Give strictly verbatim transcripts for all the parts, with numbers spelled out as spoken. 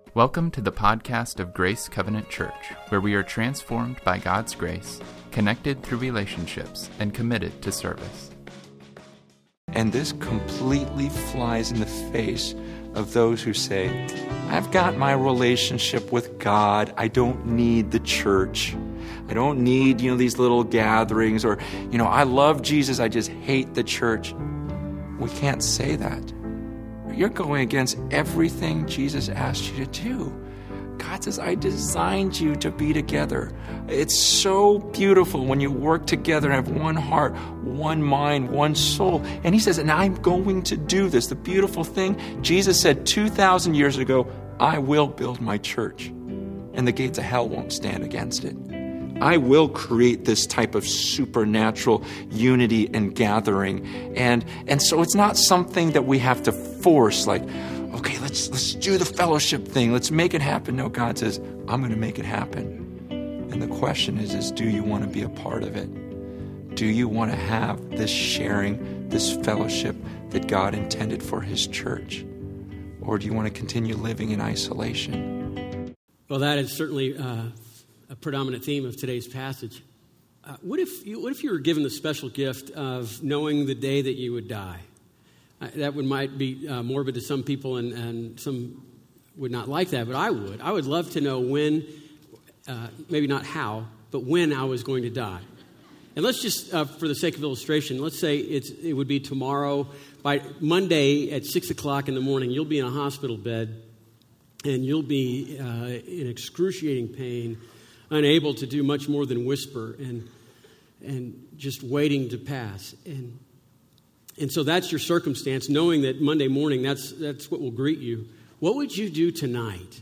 Welcome to the podcast of Grace Covenant Church, where we are transformed by God's grace, connected through relationships, and committed to service. And this completely flies in the face of those who say, I've got my relationship with God. I don't need the church. I don't need, you know, these little gatherings, or, you know, I love Jesus. I just hate the church. We can't say that. You're going against everything Jesus asked you to do. God says, I designed you to be together. It's so beautiful when you work together and have one heart, one mind, one soul. And he says, and I'm going to do this. The beautiful thing, Jesus said two thousand years ago, I will build my church, and the gates of hell won't stand against it. I will create this type of supernatural unity and gathering. And and so it's not something that we have to force, like, okay, let's let's do the fellowship thing. Let's make it happen. No, God says, I'm going to make it happen. And the question is, is do you want to be a part of it? Do you want to have this sharing, this fellowship that God intended for his church? Or do you want to continue living in isolation? Well, that is certainly uh, a predominant theme of today's passage. Uh, what if you, what if you were given the special gift of knowing the day that you would die? Uh, that would might be uh, morbid to some people, and, and some would not like that, but I would. I would love to know when, uh, maybe not how, but when I was going to die. And let's just, uh, for the sake of illustration, let's say it's it would be tomorrow. By Monday at six o'clock in the morning, you'll be in a hospital bed, and you'll be uh, in excruciating pain, unable to do much more than whisper and and just waiting to pass. And and so that's your circumstance, knowing that Monday morning, that's that's what will greet you. What would you do tonight?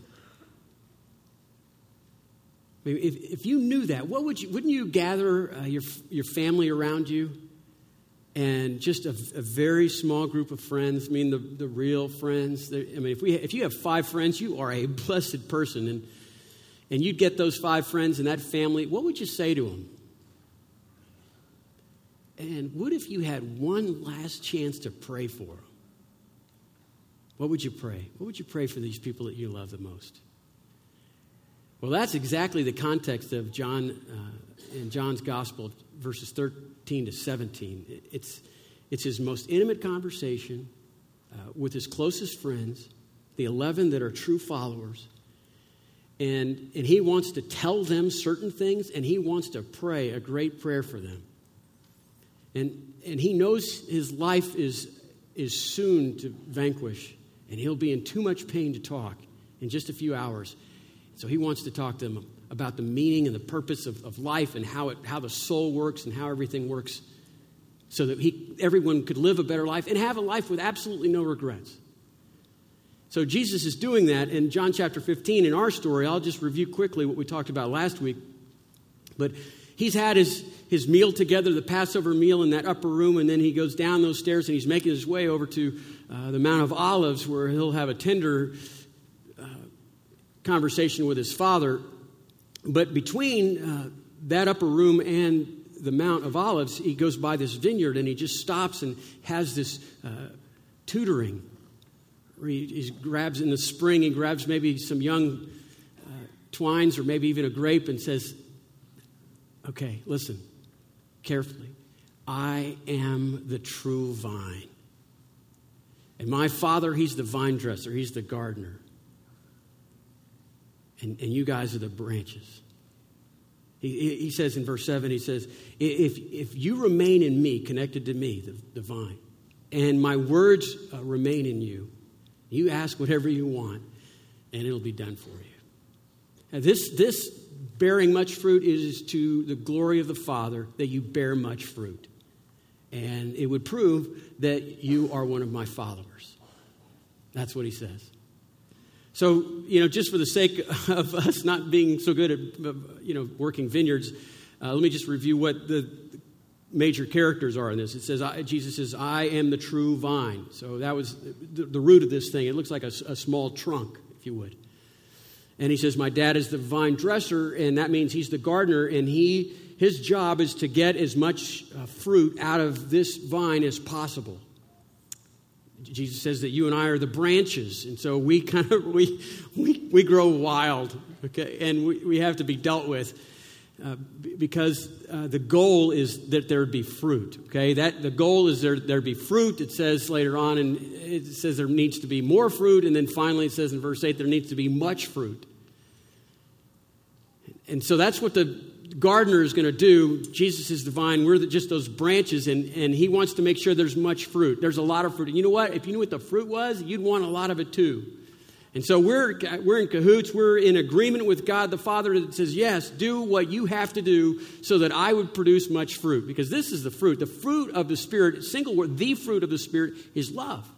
If, if you knew that, what would you? Wouldn't you gather uh, your your family around you, and just a, a very small group of friends? I mean, the, the real friends. I mean, if we if you have five friends, you are a blessed person, and and you'd get those five friends and that family. What would you say to them? And what if you had one last chance to pray for them? What would you pray? What would you pray for these people that you love the most? Well, that's exactly the context of John uh, in John's Gospel, verses thirteen to seventeen. It's it's his most intimate conversation uh, with his closest friends, the eleven that are true followers, and and he wants to tell them certain things, and he wants to pray a great prayer for them. And and he knows his life is is soon to vanquish, and he'll be in too much pain to talk in just a few hours. So he wants to talk to them about the meaning and the purpose of, of life, and how it how the soul works and how everything works, so that he everyone could live a better life and have a life with absolutely no regrets. So Jesus is doing that in John chapter fifteen. In our story, I'll just review quickly what we talked about last week. But he's had his, his meal together, the Passover meal, in that upper room, and then he goes down those stairs and he's making his way over to uh, the Mount of Olives, where he'll have a tender conversation with his Father. But between uh, that upper room and the Mount of Olives, he goes by this vineyard, and he just stops and has this uh, tutoring. Where he, he grabs in the spring, he grabs maybe some young uh, twines or maybe even a grape and says, okay, listen carefully. I am the true vine. And my Father, he's the vine dresser, he's the gardener. And, and you guys are the branches. He, he says in verse seven, he says, if, if you remain in me, connected to me, the, the vine, and my words uh, remain in you, you ask whatever you want, and it'll be done for you. Now this, this bearing much fruit is to the glory of the Father, that you bear much fruit. And it would prove that you are one of my followers. That's what he says. So, you know, just for the sake of us not being so good at, you know, working vineyards, uh, let me just review what the major characters are in this. It says, I, Jesus says, I am the true vine. So that was the, the root of this thing. It looks like a, a small trunk, if you would. And he says, my dad is the vine dresser, and that means he's the gardener, and he his job is to get as much uh, fruit out of this vine as possible. Jesus says that you and I are the branches, and so we kind of we we, we grow wild, okay, and we, we have to be dealt with uh, because uh, the goal is that there be fruit, okay. That the goal is there there be fruit. It says later on, and it says there needs to be more fruit, and then finally it says in verse eight there needs to be much fruit, and so that's what the gardener is going to do. Jesus is the vine. We're the, just those branches, and, and he wants to make sure there's much fruit. There's a lot of fruit. And you know what? If you knew what the fruit was, you'd want a lot of it too. And so we're we're in cahoots. We're in agreement with God the Father that says, yes, do what you have to do so that I would produce much fruit. Because this is the fruit. The fruit of the Spirit, single word, the fruit of the Spirit is love.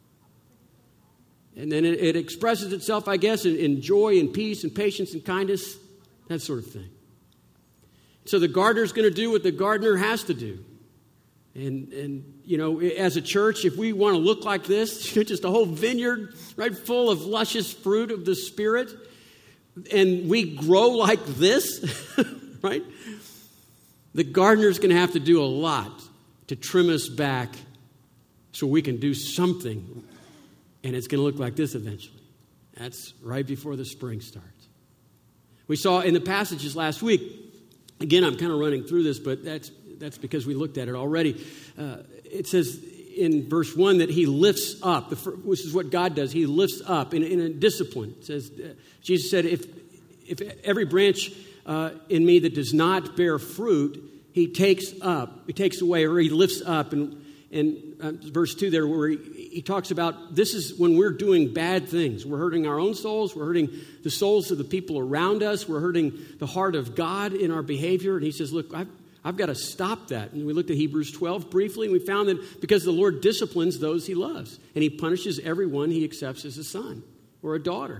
And then it, it expresses itself, I guess, in, in joy and peace and patience and kindness, that sort of thing. So the gardener's going to do what the gardener has to do. And, and you know, as a church, if we want to look like this, just a whole vineyard, right, full of luscious fruit of the Spirit, and we grow like this, right, the gardener's going to have to do a lot to trim us back so we can do something, and it's going to look like this eventually. That's right before the spring starts. We saw in the passages last week. Again, I'm kind of running through this, but that's that's because we looked at it already. Uh, it says in verse one that he lifts up, the, which is what God does. He lifts up in, in a discipline. It says, uh, Jesus said, if if every branch uh, in me that does not bear fruit, he takes up, he takes away, or he lifts up. And, and uh, verse two there where he, he talks about this is when we're doing bad things. We're hurting our own souls. We're hurting the souls of the people around us. We're hurting the heart of God in our behavior. And he says, look, I've, I've got to stop that. And we looked at Hebrews twelve briefly, and we found that because the Lord disciplines those he loves, and he punishes everyone he accepts as a son or a daughter.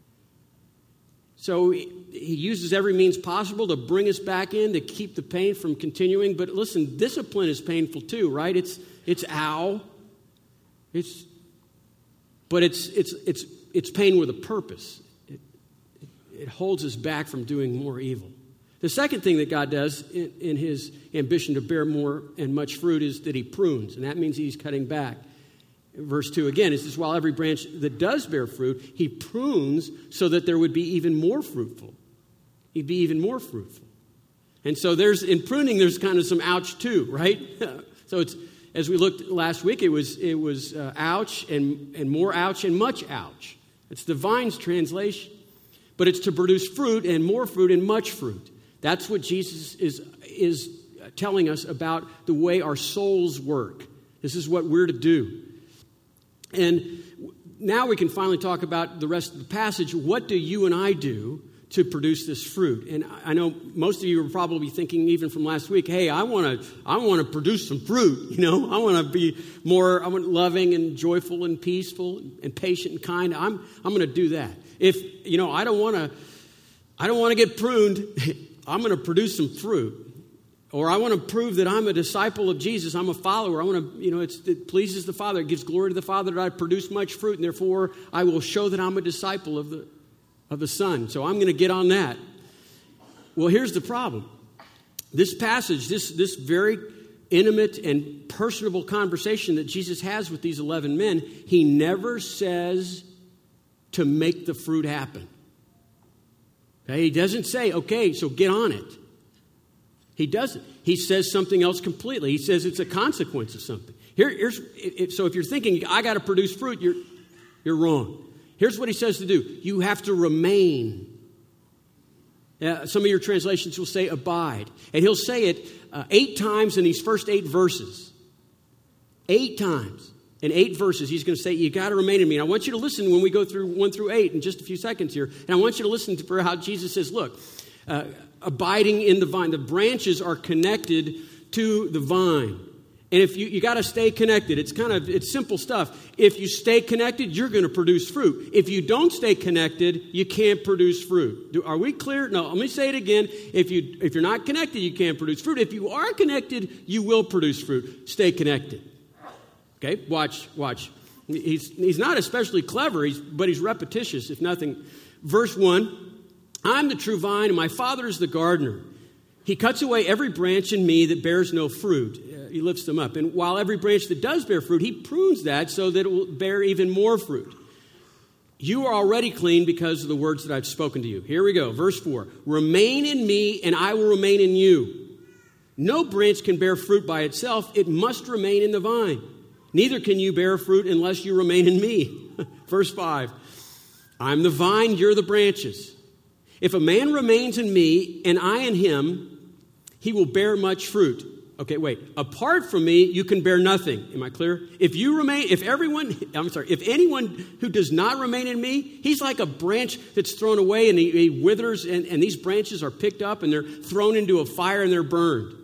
So he uses every means possible to bring us back in, to keep the pain from continuing. But listen, discipline is painful too, right? It's it's ow. It's, but it's it's it's it's pain with a purpose. It, it, it holds us back from doing more evil. The second thing that God does in, in his ambition to bear more and much fruit is that he prunes, and that means he's cutting back. Verse two again, it says, while every branch that does bear fruit, he prunes so that there would be even more fruitful. He'd be even more fruitful. And so there's, in pruning, there's kind of some ouch too, right? So it's, as we looked last week, it was it was uh, ouch and, and more ouch and much ouch. It's the Vine's translation. But it's to produce fruit and more fruit and much fruit. That's what Jesus is, is telling us about the way our souls work. This is what we're to do. And now we can finally talk about the rest of the passage. What do you and I do to produce this fruit? And I know most of you are probably thinking, even from last week, hey, I want to I want to produce some fruit. You know, I want to be more I want loving and joyful and peaceful and patient and kind. I'm I'm going to do that. If, you know, I don't want to I don't want to get pruned, I'm going to produce some fruit. Or I want to prove that I'm a disciple of Jesus. I'm a follower. I want to, you know, it's, it pleases the Father. It gives glory to the Father that I produce much fruit, and therefore I will show that I'm a disciple of the of the Son. So I'm going to get on that. Well, here's the problem. This passage, this this very intimate and personable conversation that Jesus has with these eleven men, he never says to make the fruit happen. Okay? He doesn't say, okay, so get on it. He doesn't. He says something else completely. He says it's a consequence of something. Here, here's if, so if you're thinking, I got to produce fruit, you're, you're wrong. Here's what he says to do. You have to remain. Uh, some of your translations will say abide. And he'll say it uh, eight times in these first eight verses. Eight times. In eight verses, he's going to say, you got to remain in me. And I want you to listen when we go through one through eight in just a few seconds here. And I want you to listen to for how Jesus says, look, uh, abiding in the vine. The branches are connected to the vine. And if you, you got to stay connected. It's kind of, it's simple stuff. If you stay connected, you're going to produce fruit. If you don't stay connected, you can't produce fruit. Do, are we clear? No, let me say it again. If, you, if you're not connected, you can't produce fruit. If you are connected, you will produce fruit. Stay connected. Okay, watch, watch. He's, he's not especially clever, he's, but he's repetitious, if nothing. Verse one, I'm the true vine, and my Father is the gardener. He cuts away every branch in me that bears no fruit. Uh, he lifts them up. And while every branch that does bear fruit, he prunes that so that it will bear even more fruit. You are already clean because of the words that I've spoken to you. Here we go. Verse four. Remain in me and I will remain in you. No branch can bear fruit by itself. It must remain in the vine. Neither can you bear fruit unless you remain in me. Verse five. I'm the vine, you're the branches. If a man remains in me and I in him, he will bear much fruit. Okay, wait. Apart from me, you can bear nothing. Am I clear? If you remain, if everyone, I'm sorry, if anyone who does not remain in me, he's like a branch that's thrown away and he, he withers, and, and these branches are picked up and they're thrown into a fire and they're burned.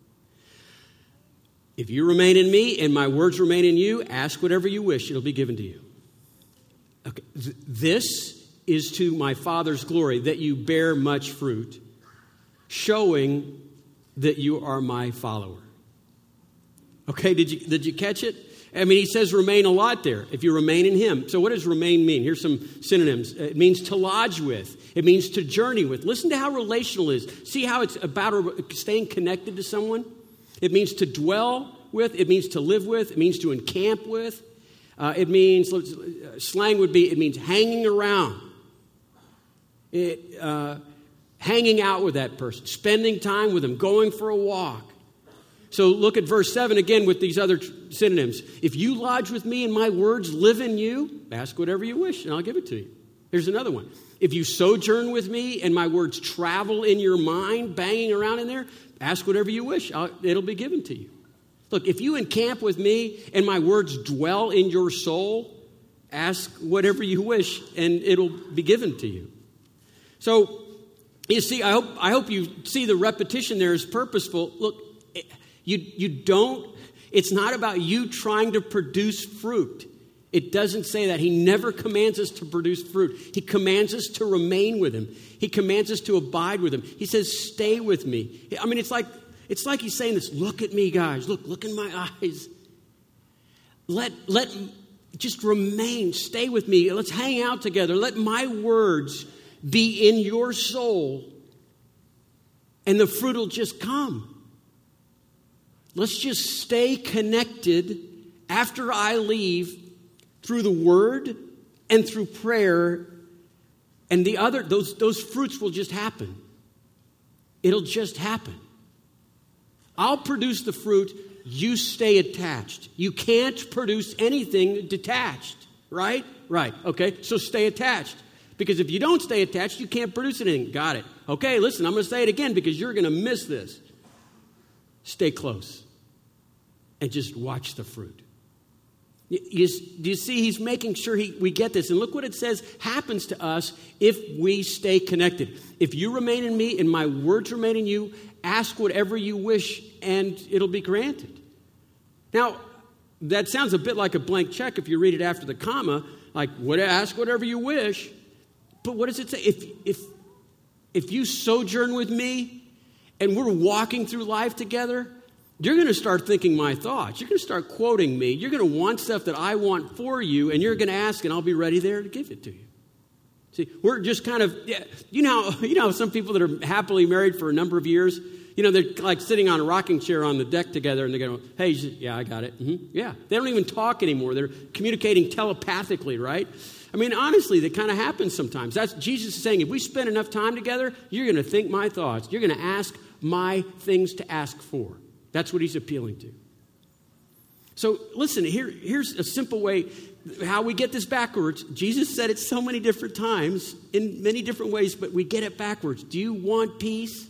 If you remain in me and my words remain in you, ask whatever you wish, it'll be given to you. Okay, th- this is to my Father's glory, that you bear much fruit, showing that you are my follower. Okay, did you did you catch it? I mean, he says remain a lot there, if you remain in him. So what does remain mean? Here's some synonyms. It means to lodge with. It means to journey with. Listen to how relational it is. See how it's about staying connected to someone? It means to dwell with. It means to live with. It means to encamp with. Uh, it means, slang would be, it means hanging around. It, uh, hanging out with that person, spending time with them, going for a walk. So look at verse seven again with these other synonyms. If you lodge with me and my words live in you, ask whatever you wish and I'll give it to you. Here's another one. If you sojourn with me and my words travel in your mind, banging around in there, ask whatever you wish. I'll, it'll be given to you. Look, if you encamp with me and my words dwell in your soul, ask whatever you wish and it'll be given to you. So, you see, I hope I hope you see the repetition there is purposeful. Look, you you don't, it's not about you trying to produce fruit. It doesn't say that. He never commands us to produce fruit. He commands us to remain with him. He commands us to abide with him. He says, stay with me. I mean, it's like it's like he's saying this, look at me, guys. Look, look in my eyes. Let let just remain, stay with me. Let's hang out together. Let my words be in your soul, and the fruit will just come. Let's just stay connected after I leave through the word and through prayer, and the other, those, those fruits will just happen. It'll just happen. I'll produce the fruit, you stay attached. You can't produce anything detached, right? Right, okay, so stay attached. Because if you don't stay attached, you can't produce anything. Got it. Okay, listen, I'm going to say it again because you're going to miss this. Stay close and just watch the fruit. You, you, do you see, he's making sure he, we get this. And look what it says happens to us if we stay connected. If you remain in me and my words remain in you, ask whatever you wish and it'll be granted. Now, that sounds a bit like a blank check if you read it after the comma, like what, ask whatever you wish. But what does it say? If, if, if you sojourn with me and we're walking through life together, you're going to start thinking my thoughts. You're going to start quoting me. You're going to want stuff that I want for you, and you're going to ask, and I'll be ready there to give it to you. See, we're just kind of, yeah, you know, you know, some people that are happily married for a number of years, you know, they're like sitting on a rocking chair on the deck together, and they're going, hey, yeah, I got it. Mm-hmm. Yeah, they don't even talk anymore. They're communicating telepathically, right? I mean, honestly, that kind of happens sometimes. That's Jesus is saying, if we spend enough time together, you're going to think my thoughts. You're going to ask my things to ask for. That's what he's appealing to. So listen, here, here's a simple way how we get this backwards. Jesus said it so many different times in many different ways, but we get it backwards. Do you want peace?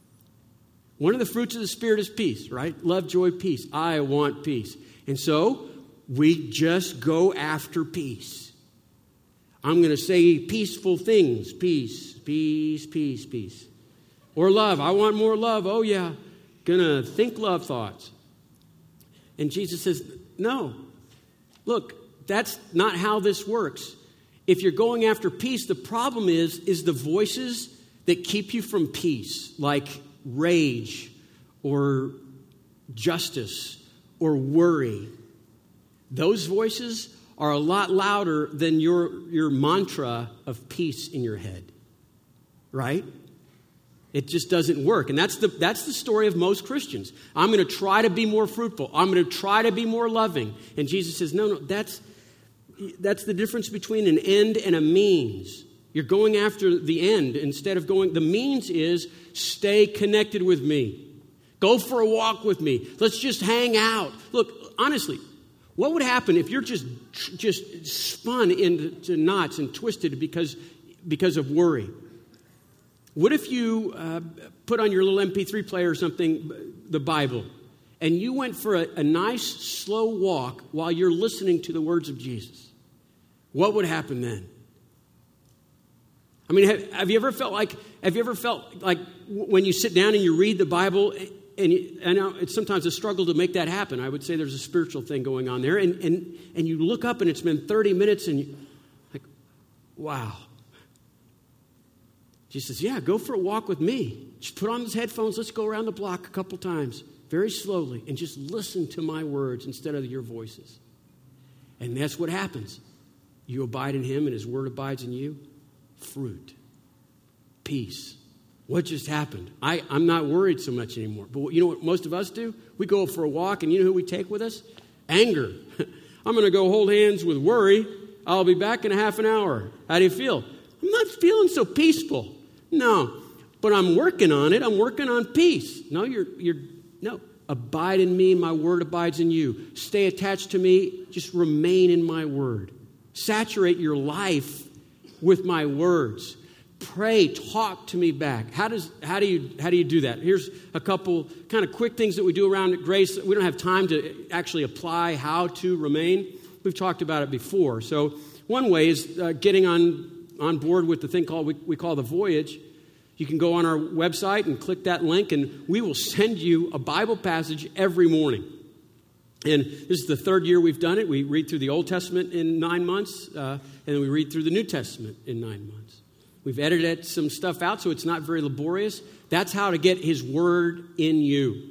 One of the fruits of the Spirit is peace, right? Love, joy, peace. I want peace. And so we just go after peace. I'm going to say peaceful things. Peace, peace, peace, peace. Or love. I want more love. Oh, yeah. Going to think love thoughts. And Jesus says, no. Look, that's not how this works. If you're going after peace, the problem is, is the voices that keep you from peace, like rage or justice or worry. Those voices are a lot louder than your, your mantra of peace in your head, right? It just doesn't work. And that's the, that's the story of most Christians. I'm going to try to be more fruitful. I'm going to try to be more loving. And Jesus says, no, no, that's, that's the difference between an end and a means. You're going after the end instead of going, the means is stay connected with me. Go for a walk with me. Let's just hang out. Look, honestly, what would happen if you're just, just spun into knots and twisted because, because of worry? What if you uh, put on your little M P three player or something, the Bible, and you went for a, a nice, slow walk while you're listening to the words of Jesus? What would happen then? I mean, have, have you ever felt like, have you ever felt like when you sit down and you read the Bible, and you, I know it's sometimes a struggle to make that happen. I would say there's a spiritual thing going on there, and and and you look up and it's been thirty minutes, and you like, wow. Jesus says, yeah, go for a walk with me. Just put on those headphones. Let's go around the block a couple times, very slowly, and just listen to my words instead of your voices. And that's what happens. You abide in him and his word abides in you. Fruit. Peace. What just happened? I, I'm not worried so much anymore. But you know what most of us do? We go for a walk, and you know who we take with us? Anger. I'm going to go hold hands with worry. I'll be back in a half an hour. How do you feel? I'm not feeling so peaceful. No, but I'm working on it. I'm working on peace. No, you're, you're, no. Abide in me, my word abides in you. Stay attached to me. Just remain in my word. Saturate your life with my words. Pray, talk to me back. How does how do you how do you do that? Here's a couple kind of quick things that we do around at Grace. We don't have time to actually apply how to remain. We've talked about it before. So one way is uh, getting on on board with the thing called we, we call the Voyage. You can go on our website and click that link, and we will send you a Bible passage every morning. And this is the third year we've done it. We read through the Old Testament in nine months, uh, and then we read through the New Testament in nine months. We've edited some stuff out so it's not very laborious. That's how to get his word in you.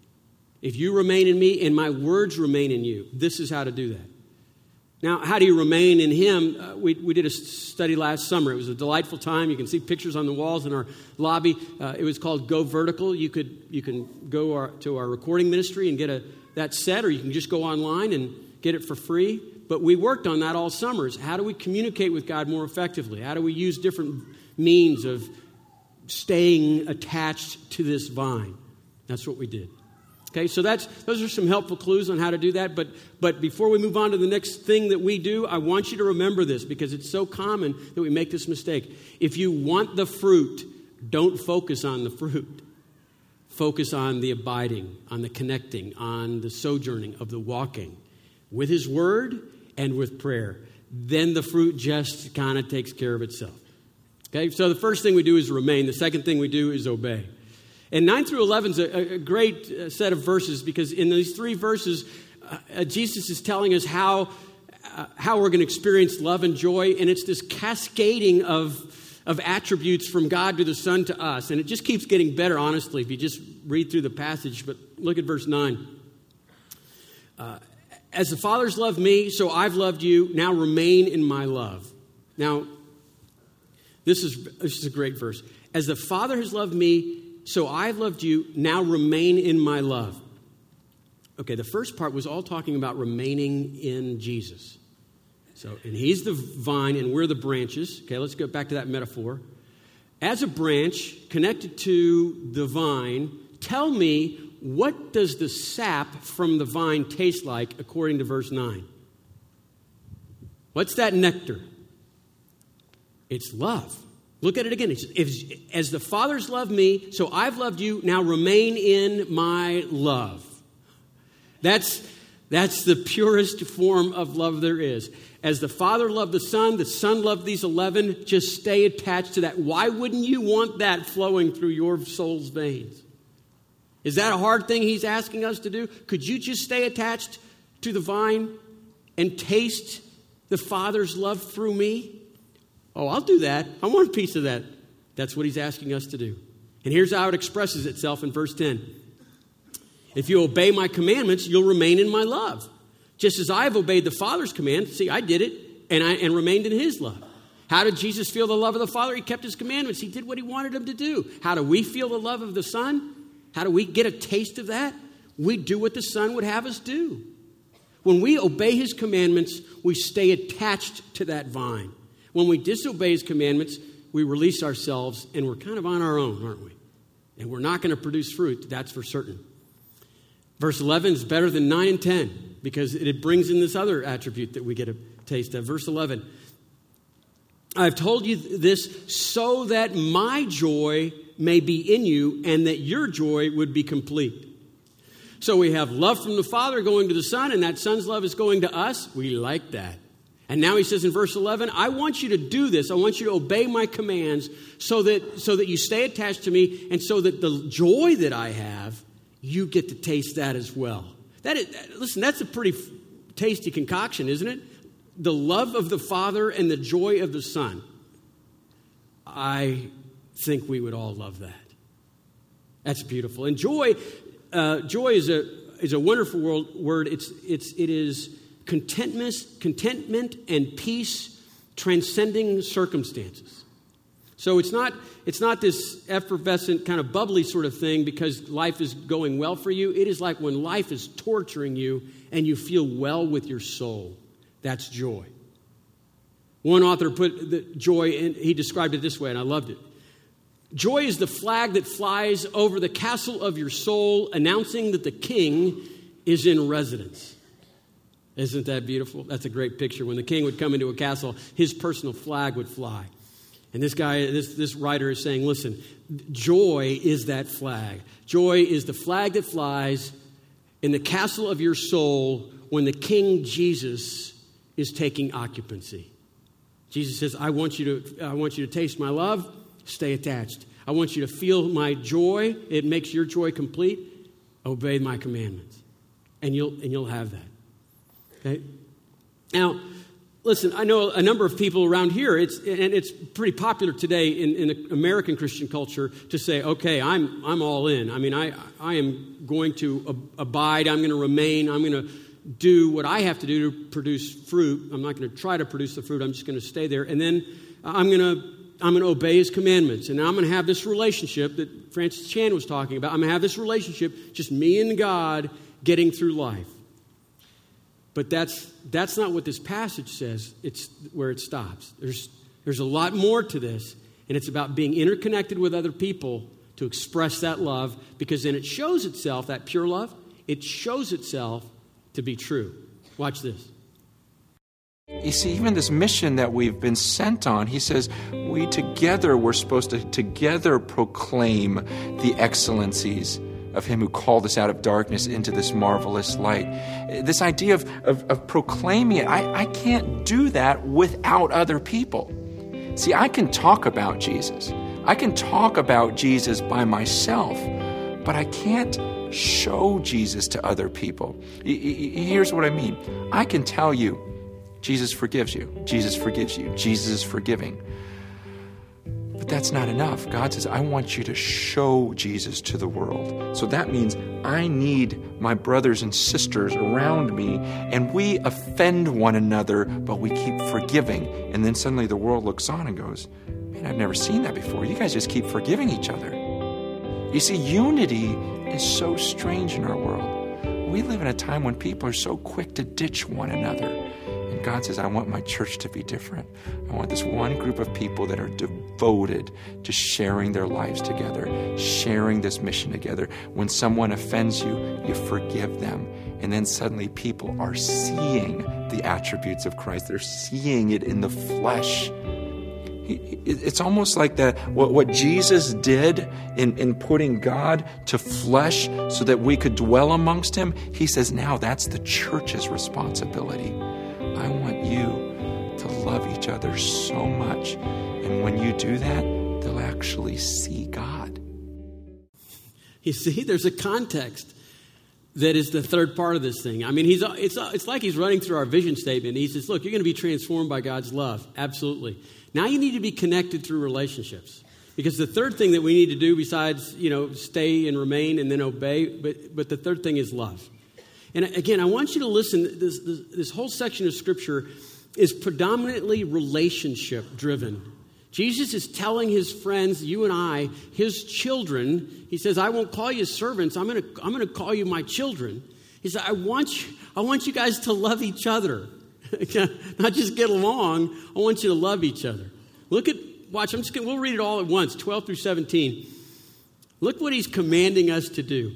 If you remain in me and my words remain in you, this is how to do that. Now, how do you remain in him? Uh, we, we did a study last summer. It was a delightful time. You can see pictures on the walls in our lobby. Uh, it was called Go Vertical. You could you can go our, to our recording ministry and get a that set, or you can just go online and get it for free. But we worked on that all summers. How do we communicate with God more effectively? How do we use different means of staying attached to this vine? That's what we did. Okay, so that's those are some helpful clues on how to do that. But but before we move on to the next thing that we do, I want you to remember this because it's so common that we make this mistake. If you want the fruit, don't focus on the fruit. Focus on the abiding, on the connecting, on the sojourning of the walking with his word and with prayer. Then the fruit just kind of takes care of itself. Okay, so the first thing we do is remain. The second thing we do is obey. And nine through eleven is a, a great set of verses because in these three verses, uh, Jesus is telling us how, uh, how we're going to experience love and joy. And it's this cascading of, of attributes from God to the Son to us. And it just keeps getting better, honestly, if you just read through the passage. But look at verse nine. Uh, As the Father's loved me, so I've loved you. Now remain in my love. Now, this is, this is a great verse. As the Father has loved me, so I've loved you, now remain in my love. Okay, the first part was all talking about remaining in Jesus. So, and he's the vine and we're the branches. Okay, let's go back to that metaphor. As a branch connected to the vine, tell me, what does the sap from the vine taste like according to verse nine? What's that nectar? It's love. Look at it again. It's, if, as the Father's loved me, so I've loved you. Now remain in my love. That's, that's the purest form of love there is. As the Father loved the Son, the Son loved these eleven. Just stay attached to that. Why wouldn't you want that flowing through your soul's veins? Is that a hard thing he's asking us to do? Could you just stay attached to the vine and taste the Father's love through me? Oh, I'll do that. I want a piece of that. That's what he's asking us to do. And here's how it expresses itself in verse ten. If you obey my commandments, you'll remain in my love. Just as I have obeyed the Father's command. See, I did it and I and remained in his love. How did Jesus feel the love of the Father? He kept his commandments. He did what he wanted him to do. How do we feel the love of the Son? How do we get a taste of that? We do what the Son would have us do. When we obey his commandments, we stay attached to that vine. When we disobey his commandments, we release ourselves and we're kind of on our own, aren't we? And we're not going to produce fruit, that's for certain. Verse eleven is better than nine and ten because it brings in this other attribute that we get a taste of. Verse eleven, I've told you this so that my joy may be in you and that your joy would be complete. So we have love from the Father going to the Son, and that Son's love is going to us. We like that. And now he says in verse eleven, I want you to do this. I want you to obey my commands so that, so that you stay attached to me and so that the joy that I have, you get to taste that as well. That is, listen, that's a pretty tasty concoction, isn't it? The love of the Father and the joy of the Son. I think we would all love that. That's beautiful. And joy, uh, joy is a is a wonderful world, word. It's it's it is contentment, contentment and peace transcending circumstances. So it's not it's not this effervescent kind of bubbly sort of thing because life is going well for you. It is like when life is torturing you and you feel well with your soul. That's joy. One author put the joy in, he described it this way, and I loved it. Joy is the flag that flies over the castle of your soul, announcing that the king is in residence. Isn't that beautiful? That's a great picture. When the king would come into a castle, his personal flag would fly. And this guy, this, this writer is saying, listen, joy is that flag. Joy is the flag that flies in the castle of your soul when the King Jesus is taking occupancy. Jesus says, I want you to, I want you to taste my love, stay attached. I want you to feel my joy. It makes your joy complete. Obey my commandments. And you'll and you'll have that. Okay? Now, listen, I know a number of people around here, it's and it's pretty popular today in, in American Christian culture to say, okay, I'm I'm all in. I mean, I I am going to ab- abide, I'm going to remain, I'm going to do what I have to do to produce fruit. I'm not going to try to produce the fruit, I'm just going to stay there. And then I'm going to I'm going to obey his commandments. And I'm going to have this relationship that Francis Chan was talking about. I'm going to have this relationship, just me and God getting through life. But that's that's not what this passage says. It's where it stops. There's there's a lot more to this, and it's about being interconnected with other people to express that love, because then it shows itself, that pure love, it shows itself to be true. Watch this. You see, even this mission that we've been sent on, he says, we together, we're supposed to together proclaim the excellencies of him who called us out of darkness into this marvelous light. This idea of, of, of proclaiming it, I, I can't do that without other people. See, I can talk about Jesus. I can talk about Jesus by myself, but I can't show Jesus to other people. Here's what I mean. I can tell you, Jesus forgives you. Jesus forgives you. Jesus is forgiving. But that's not enough. God says, I want you to show Jesus to the world. So that means I need my brothers and sisters around me, and we offend one another, but we keep forgiving. And then suddenly the world looks on and goes, man, I've never seen that before. You guys just keep forgiving each other. You see, unity is so strange in our world. We live in a time when people are so quick to ditch one another. And God says, I want my church to be different. I want this one group of people that are devoted to sharing their lives together, sharing this mission together. When someone offends you, you forgive them. And then suddenly people are seeing the attributes of Christ. They're seeing it in the flesh. It's almost like that. What, what Jesus did in, in putting God to flesh so that we could dwell amongst him, he says now that's the church's responsibility. I want you to love each other so much. And when you do that, they'll actually see God. You see, there's a context that is the third part of this thing. I mean, he's it's it's like he's running through our vision statement. He says, look, you're going to be transformed by God's love. Absolutely. Now you need to be connected through relationships. Because the third thing that we need to do besides, you know, stay and remain and then obey, but but the third thing is love. And again, I want you to listen. This, this, this whole section of Scripture is predominantly relationship driven. Jesus is telling his friends, you and I, his children, he says, I won't call you servants, I'm going to I'm going to call you my children. He said, I want you, I want you guys to love each other. Not just get along, I want you to love each other. Look at, watch, I'm just gonna, we'll read it all at once, twelve through seventeen. Look what he's commanding us to do.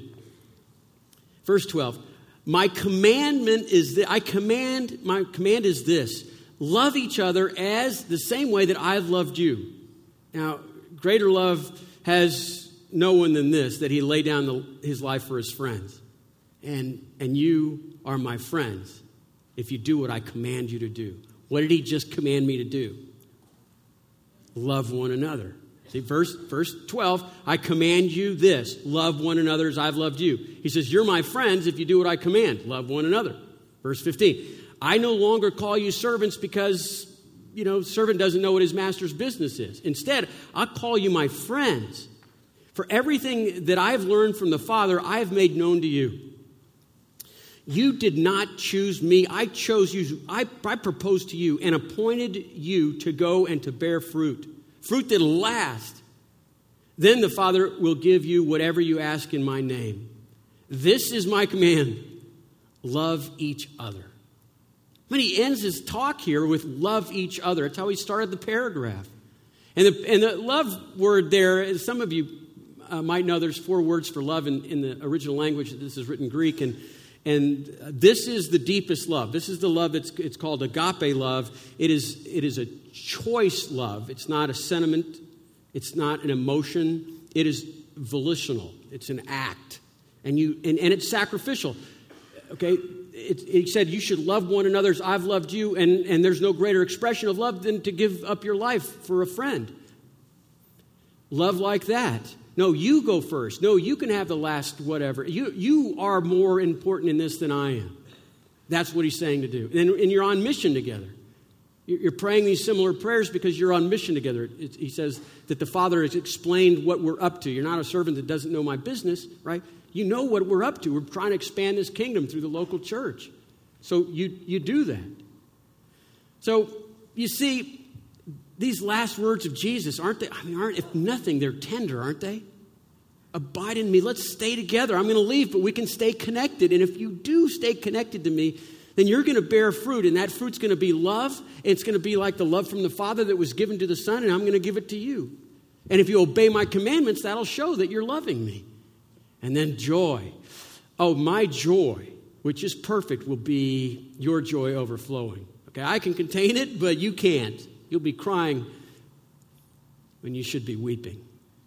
Verse twelve, my commandment is that I command, my command is this, love each other as the same way that I've loved you. Now, greater love has no one than this, that he laid down the, his life for his friends. And, and you are my friends if you do what I command you to do. What did he just command me to do? Love one another. See, verse, verse twelve, I command you this, love one another as I've loved you. He says, you're my friends if you do what I command, love one another. Verse fifteen, I no longer call you servants because, you know, servant doesn't know what his master's business is. Instead, I call you my friends. For everything that I've learned from the Father, I have made known to you. You did not choose me. I chose you. I, I proposed to you and appointed you to go and to bear fruit. Fruit that'll last. Then the Father will give you whatever you ask in my name. This is my command. Love each other. I mean, he ends his talk here with love each other. That's how he started the paragraph. And the, and the love word there, as some of you uh, might know, there's four words for love in, in the original language. This is written Greek. And, and this is the deepest love. This is the love that's it's called agape love. It is, it is a choice love. It's not a sentiment. It's not an emotion. It is volitional. It's an act. And, you, and, and it's sacrificial. Okay? It, he said, you should love one another as I've loved you, and, and there's no greater expression of love than to give up your life for a friend. Love like that. No, you go first. No, you can have the last whatever. You, you are more important in this than I am. That's what he's saying to do. And, and you're on mission together. You're praying these similar prayers because you're on mission together. It, he says that the Father has explained what we're up to. You're not a servant that doesn't know my business, right? You know what we're up to. We're trying to expand this kingdom through the local church. So you, you do that. So you see, these last words of Jesus, aren't they? I mean, aren't, if nothing, they're tender, aren't they? Abide in me. Let's stay together. I'm going to leave, but we can stay connected. And if you do stay connected to me, then you're going to bear fruit, and that fruit's going to be love. It's going to be like the love from the Father that was given to the Son, and I'm going to give it to you. And if you obey my commandments, that'll show that you're loving me. And then joy. Oh, my joy, which is perfect, will be your joy overflowing. Okay, I can contain it, but you can't. You'll be crying when you should be weeping.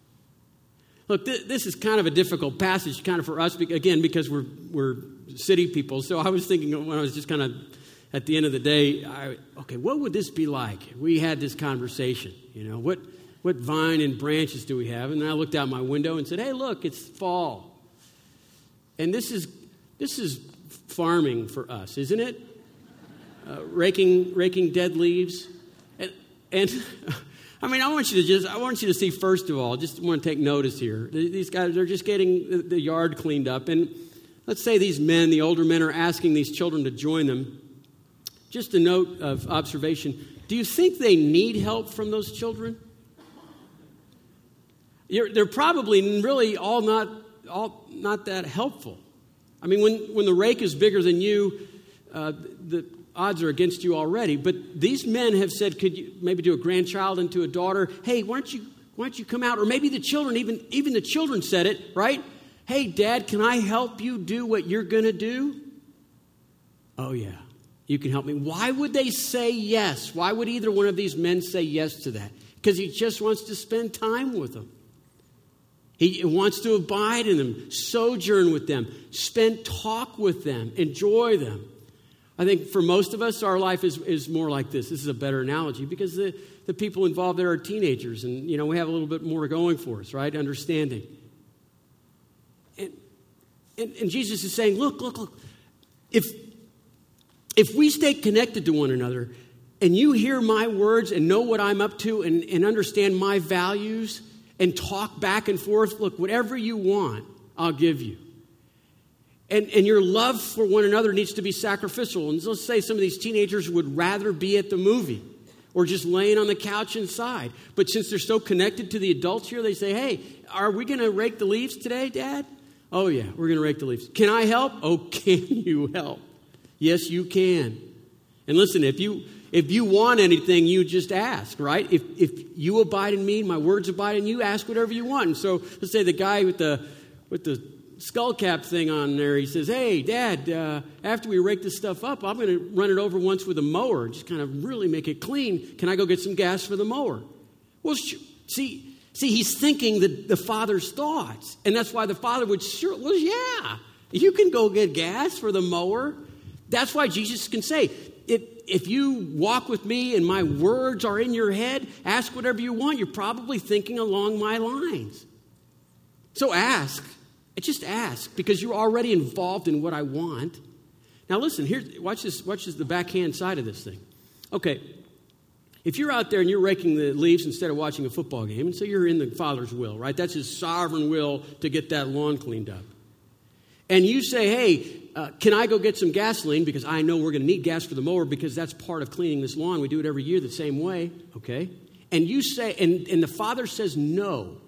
Look, th- this is kind of a difficult passage, kind of for us, again, because we're we're city people. So I was thinking when I was just kind of at the end of the day, I, okay, what would this be like? We had this conversation, you know, what what vine and branches do we have? And then I looked out my window and said, hey, look, it's fall. And this is this is farming for us, isn't it? Uh, raking raking dead leaves. And, and I mean, I want you to just, I want you to see, first of all, just want to take notice here. These guys are just getting the yard cleaned up. And let's say these men, the older men, are asking these children to join them. Just a note of observation. Do you think they need help from those children? You're, they're probably really all not, all not that helpful. I mean, when, when the rake is bigger than you, uh, the odds are against you already. But these men have said, could you maybe do a grandchild into a daughter? Hey, why don't you why don't you come out? Or maybe the children, even, even the children said it, right? Hey, Dad, can I help you do what you're going to do? Oh, yeah, you can help me. Why would they say yes? Why would either one of these men say yes to that? Because he just wants to spend time with them. He wants to abide in them, sojourn with them, spend talk with them, enjoy them. I think for most of us, our life is, is more like this. This is a better analogy because the, the people involved there are teenagers, and you know we have a little bit more going for us, right? Understanding. And, and, and Jesus is saying, look, look, look. If, if we stay connected to one another and you hear my words and know what I'm up to and, and understand my values and talk back and forth, look, whatever you want, I'll give you. And, and your love for one another needs to be sacrificial. And let's say some of these teenagers would rather be at the movie or just laying on the couch inside. But since they're so connected to the adults here, they say, hey, are we going to rake the leaves today, Dad? Oh, yeah, we're going to rake the leaves. Can I help? Oh, can you help? Yes, you can. And listen, if you if you want anything, you just ask, right? If if you abide in me, my words abide in you, ask whatever you want. And so let's say the guy with the with the skull cap thing on there, he says, hey, Dad, uh, after we rake this stuff up, I'm going to run it over once with a mower, just kind of really make it clean. Can I go get some gas for the mower? Well, sh- see, see, he's thinking the, the Father's thoughts. And that's why the Father would sure, well, yeah, you can go get gas for the mower. That's why Jesus can say, if, if you walk with me and my words are in your head, ask whatever you want. You're probably thinking along my lines. So ask. Just ask, because you're already involved in what I want. Now listen, here, watch this, watch this, the backhand side of this thing. Okay, if you're out there and you're raking the leaves instead of watching a football game, and so you're in the Father's will, right? That's his sovereign will to get that lawn cleaned up. And you say, hey, uh, can I go get some gasoline, because I know we're going to need gas for the mower, because that's part of cleaning this lawn. We do it every year the same way, okay? And you say, and, and the Father says no.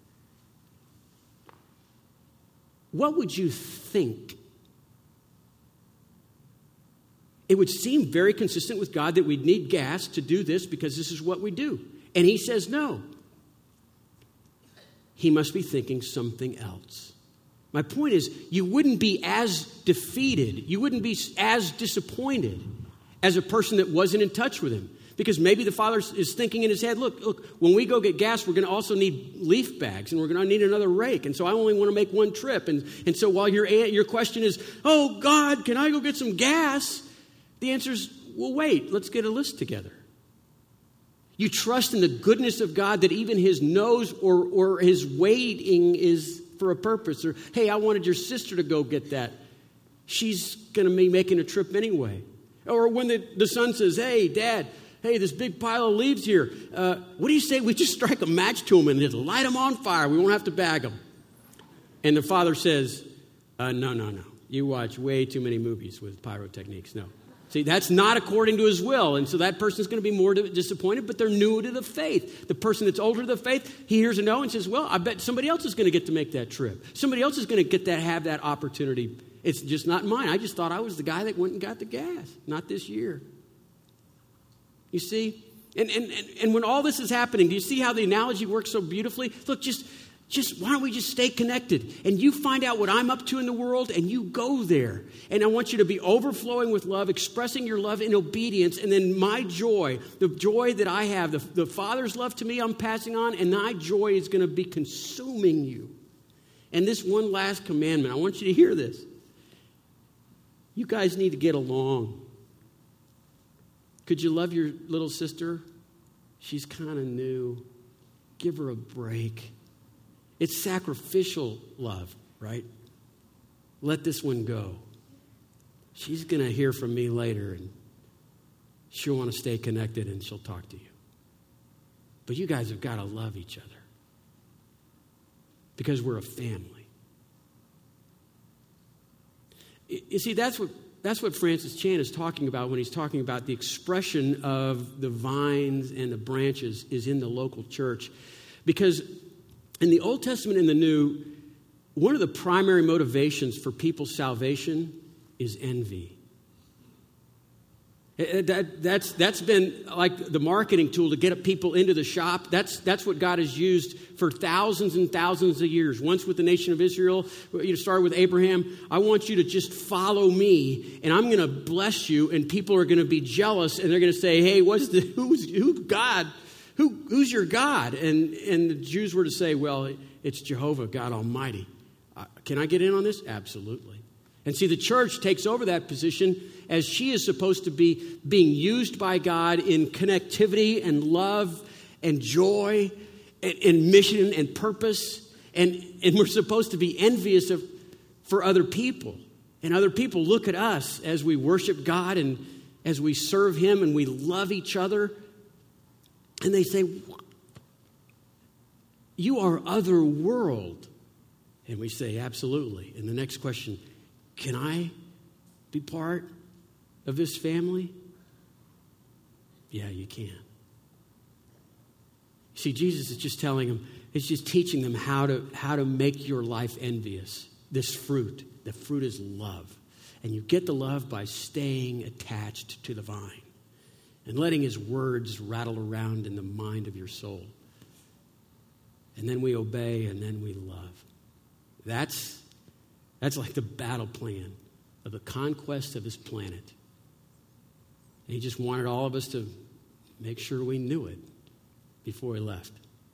What would you think? It would seem very consistent with God that we'd need gas to do this because this is what we do. And he says no. He must be thinking something else. My point is, you wouldn't be as defeated, you wouldn't be as disappointed as a person that wasn't in touch with him. Because maybe the Father is thinking in his head, look, look, when we go get gas, we're going to also need leaf bags, and we're going to need another rake. And so I only want to make one trip. And, and so while your, your question is, oh, God, can I go get some gas? The answer is, well, wait, let's get a list together. You trust in the goodness of God that even his no's or, or his waiting is for a purpose. Or, hey, I wanted your sister to go get that. She's going to be making a trip anyway. Or when the, the son says, hey, Dad, hey, this big pile of leaves here. Uh, what do you say we just strike a match to them and just light them on fire? We won't have to bag them. And the Father says, uh, no, no, no. You watch way too many movies with pyrotechniques. No. See, that's not according to his will. And so that person's going to be more disappointed, but they're new to the faith. The person that's older to the faith, he hears a no and says, well, I bet somebody else is going to get to make that trip. Somebody else is going to get that, have that opportunity. It's just not mine. I just thought I was the guy that went and got the gas. Not this year. You see? And, and, and, and when all this is happening, do you see how the analogy works so beautifully? Look, just, just why don't we just stay connected? And you find out what I'm up to in the world, and you go there. And I want you to be overflowing with love, expressing your love in obedience, and then my joy, the joy that I have, the, the Father's love to me I'm passing on, and my joy is going to be consuming you. And this one last commandment, I want you to hear this. You guys need to get along. Could you love your little sister? She's kind of new. Give her a break. It's sacrificial love, right? Let this one go. She's going to hear from me later, and she'll want to stay connected, and she'll talk to you. But you guys have got to love each other because we're a family. You see, that's what That's what Francis Chan is talking about when he's talking about the expression of the vines and the branches is in the local church. Because in the Old Testament and the New, one of the primary motivations for people's salvation is envy. That, that's, that's been like the marketing tool to get people into the shop. That's, that's what God has used for thousands and thousands of years. Once with the nation of Israel, you start with Abraham. I want you to just follow me, and I'm going to bless you, and people are going to be jealous, and they're going to say, hey, what's the, who's, who's God? Who, who's your God? And, and the Jews were to say, well, it's Jehovah, God Almighty. Uh, can I get in on this? Absolutely. And see, the church takes over that position as she is supposed to be being used by God in connectivity and love and joy and, and mission and purpose. And, and we're supposed to be envious of for other people. And other people look at us as we worship God and as we serve Him and we love each other. And they say, you are other world. And we say, absolutely. And the next question, can I be part of this family? Yeah, you can. See, Jesus is just telling them, it's just teaching them how to, how to make your life envious. This fruit, the fruit is love. And you get the love by staying attached to the vine and letting his words rattle around in the mind of your soul. And then we obey, and then we love. That's, that's like the battle plan of the conquest of this planet. And he just wanted all of us to make sure we knew it before he left.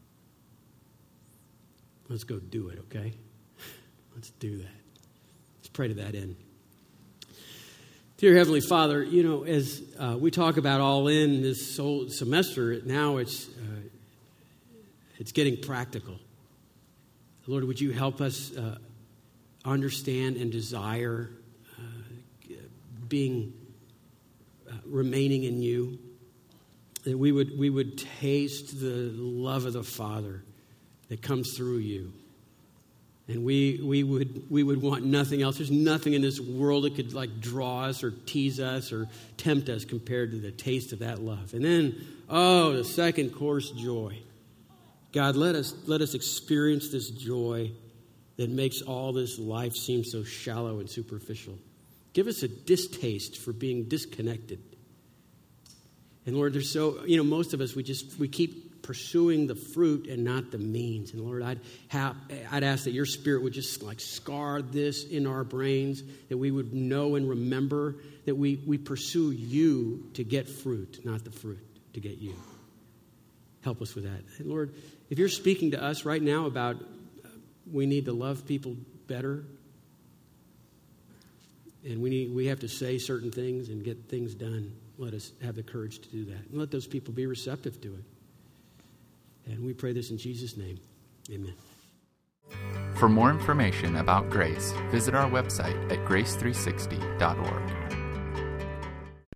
Let's go do it, okay? Let's do that. Let's pray to that end. Dear Heavenly Father, you know, as uh, we talk about all in this whole semester, now it's uh, it's getting practical. Lord, would you help us uh, understand and desire uh, being uh, remaining in you, that we would we would taste the love of the Father that comes through you. And we we would we would want nothing else. There's nothing in this world that could like draw us or tease us or tempt us compared to the taste of that love. And then, oh, the second course, joy. God, let us let us experience this joy that makes all this life seem so shallow and superficial. Give us a distaste for being disconnected. And Lord, there's so, you know, most of us, we just, we keep pursuing the fruit and not the means. And Lord, I'd have, I'd ask that your Spirit would just like scar this in our brains, that we would know and remember that we, we pursue you to get fruit, not the fruit to get you. Help us with that. And Lord, if you're speaking to us right now about uh, we need to love people better, and we need we have to say certain things and get things done, let us have the courage to do that. And let those people be receptive to it. And we pray this in Jesus' name. Amen. For more information about Grace, visit our website at grace three sixty dot org.